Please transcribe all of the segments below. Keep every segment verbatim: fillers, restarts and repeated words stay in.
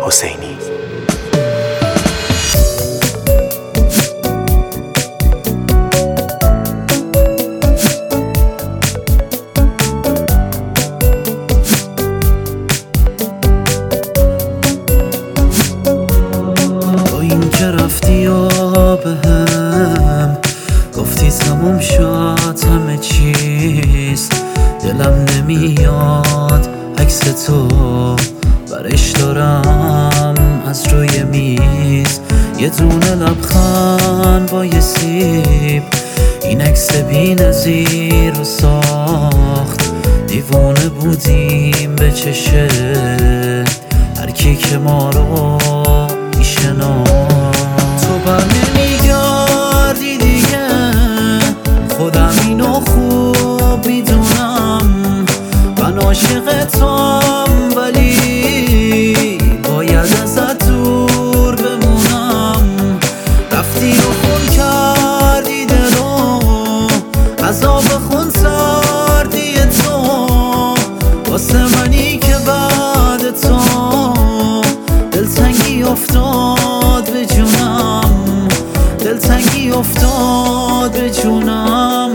حسینی. با این که رفتی و بهم گفتی تموم شد همه چیز، دلم نمیاد عکس تو برش دارم از روی میز. یه دونه لبخند با یه سیب این عکس بی نظیر رو ساخت. دیوانه بودیم به چشه هر کی که ما رو میشناخت. تو بر نمیگردی دیگه، خودم اینو خوب میدونم. من عاشقتم ولی باید ازت دور بمونم. رفتی و خون کردی دلو، عذاب خون سردی تو واسه منی که بعد تو دلتنگی افتاد به جونم، دلتنگی افتاد به جونم.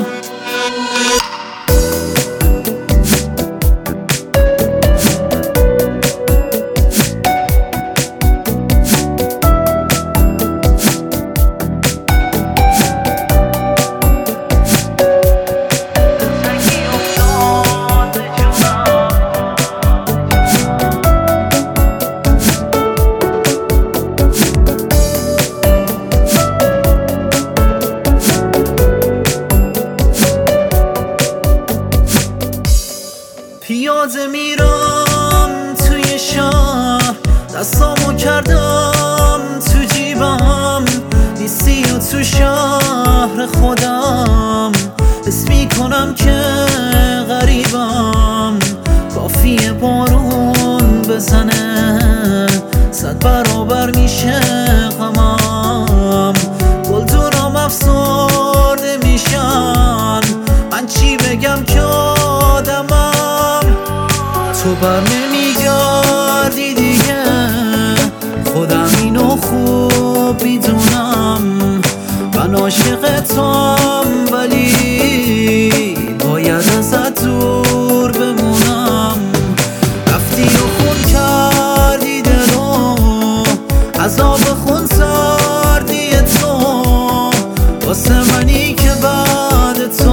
پیاده میرم توی شهر، دستامو کردم تو جیبم. نیستی و تو شهر خودم حس میکنم که غریبم. کافیه بارون بزنه صد برابر میشه غمم. گلدونام افسرده میشن، من چی بگم که آدمم. تو بر نمیگردی دیگه، خودم اینو خوب میدونم. من عاشقتم ولی باید ازت دور بمونم. رفتی و خون کردی دلو، عذاب خون سردی تو واسه منی که بعد تو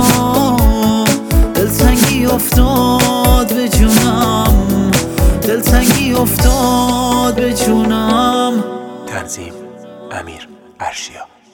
دلتنگی افتاد به جونم، دلتنگی افتاد به جونم. تنظیم امیر ارشیا.